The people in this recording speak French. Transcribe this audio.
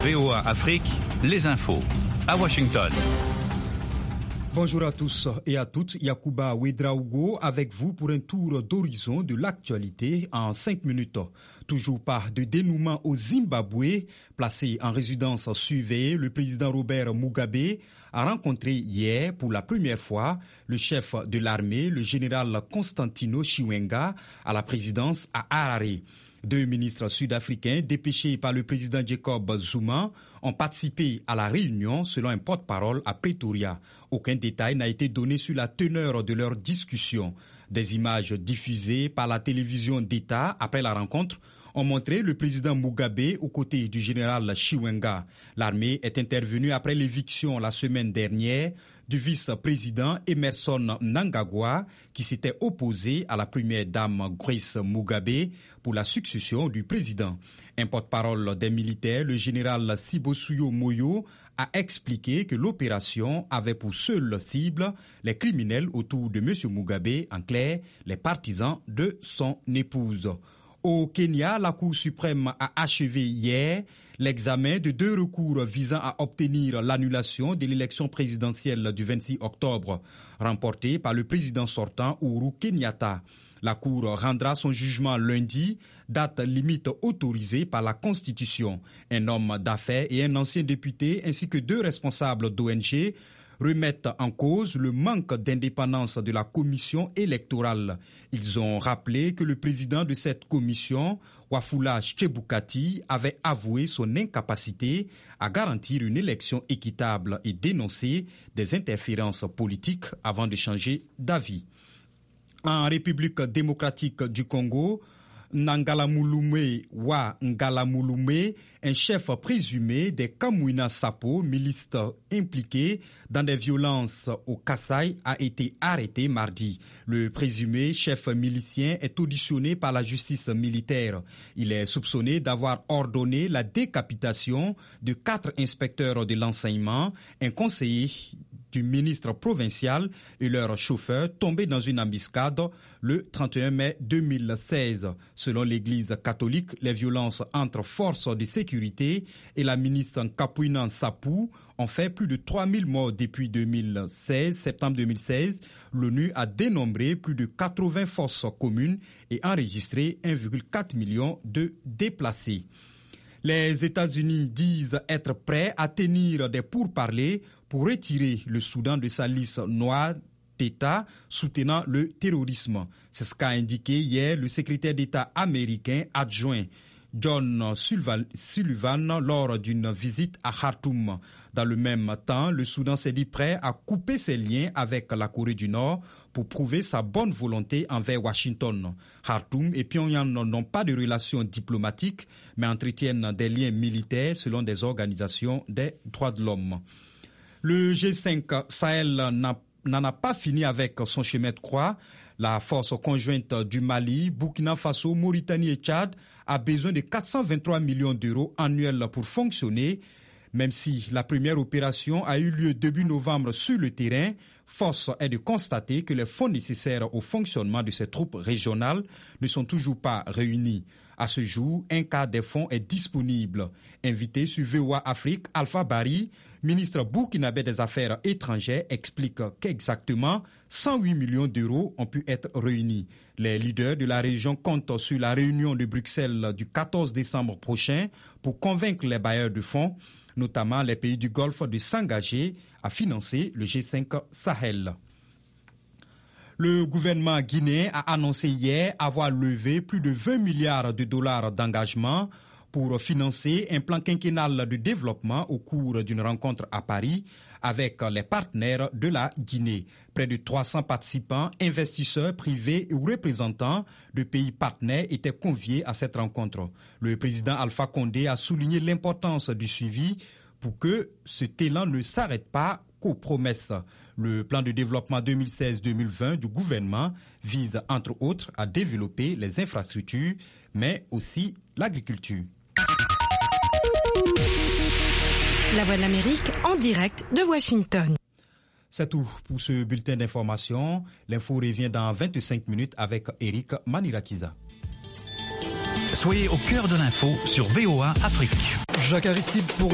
VOA Afrique, les infos. À Washington. Bonjour à tous et à toutes, Yacouba Ouedraogo avec vous pour un tour d'horizon de l'actualité en 5 minutes. Toujours pas de dénouement au Zimbabwe. Placé en résidence surveillée, le président Robert Mugabe a rencontré hier pour la première fois le chef de l'armée, le général Constantino Chiwenga, à la présidence à Harare. 2 ministres sud-africains dépêchés par le président Jacob Zuma ont participé à la réunion selon un porte-parole à Pretoria. Aucun détail n'a été donné sur la teneur de leur discussion. Des images diffusées par la télévision d'État après la rencontre ont montré le président Mugabe aux côtés du général Chiwenga. L'armée est intervenue après l'éviction la semaine dernière du vice-président Emmerson Mnangagwa qui s'était opposé à la première dame Grace Mugabe pour la succession du président. Un porte-parole des militaires, le général Sibosuyo Moyo, a expliqué que l'opération avait pour seule cible les criminels autour de M. Mugabe, en clair, les partisans de son épouse. Au Kenya, la Cour suprême a achevé hier l'examen de 2 recours visant à obtenir l'annulation de l'élection présidentielle du 26 octobre, remportée par le président sortant Uhuru Kenyatta. La Cour rendra son jugement lundi, date limite autorisée par la Constitution. Un homme d'affaires et un ancien député ainsi que 2 responsables d'ONG remettent en cause le manque d'indépendance de la commission électorale. Ils ont rappelé que le président de cette commission, Wafula Chebukati, avait avoué son incapacité à garantir une élection équitable et dénoncé des interférences politiques avant de changer d'avis. En République démocratique du Congo, Nangalamulume Wa Ngalamulume, un chef présumé des Kamwina Sapo, milices impliqués dans des violences au Kasaï, a été arrêté mardi. Le présumé chef milicien est auditionné par la justice militaire. Il est soupçonné d'avoir ordonné la décapitation de 4 inspecteurs de l'enseignement, un conseiller du ministre provincial et leur chauffeur tombés dans une embuscade le 31 mai 2016. Selon l'Église catholique, les violences entre forces de sécurité et la milice Kapwina Sapu ont fait plus de 3000 morts depuis septembre 2016. L'ONU a dénombré plus de 80 forces communes et enregistré 1,4 million de déplacés. Les États-Unis disent être prêts à tenir des pourparlers pour retirer le Soudan de sa liste noire d'États soutenant le terrorisme. C'est ce qu'a indiqué hier le secrétaire d'État américain adjoint John Sullivan lors d'une visite à Khartoum. Dans le même temps, le Soudan s'est dit prêt à couper ses liens avec la Corée du Nord pour prouver sa bonne volonté envers Washington. Khartoum et Pyongyang n'ont pas de relations diplomatiques, mais entretiennent des liens militaires selon des organisations des droits de l'homme. Le G5 Sahel n'en a pas fini avec son chemin de croix. La force conjointe du Mali, Burkina Faso, Mauritanie et Tchad a besoin de 423 millions d'euros annuels pour fonctionner. Même si la première opération a eu lieu début novembre sur le terrain, force est de constater que les fonds nécessaires au fonctionnement de ces troupes régionales ne sont toujours pas réunis. À ce jour, un quart des fonds est disponible. Invité sur VOA Afrique, Alpha Bari, ministre burkinabé des Affaires étrangères, explique qu'exactement 108 millions d'euros ont pu être réunis. Les leaders de la région comptent sur la réunion de Bruxelles du 14 décembre prochain pour convaincre les bailleurs de fonds, notamment les pays du Golfe, de s'engager à financer le G5 Sahel. Le gouvernement guinéen a annoncé hier avoir levé plus de 20 milliards de dollars d'engagement pour financer un plan quinquennal de développement au cours d'une rencontre à Paris avec les partenaires de la Guinée. Près de 300 participants, investisseurs privés ou représentants de pays partenaires étaient conviés à cette rencontre. Le président Alpha Condé a souligné l'importance du suivi pour que cet élan ne s'arrête pas qu'aux promesses. Le plan de développement 2016-2020 du gouvernement vise entre autres à développer les infrastructures, mais aussi l'agriculture. La Voix de l'Amérique en direct de Washington. C'est tout pour ce bulletin d'information. L'info revient dans 25 minutes avec Eric Manirakiza. Soyez au cœur de l'info sur VOA Afrique. Jacques Aristide pour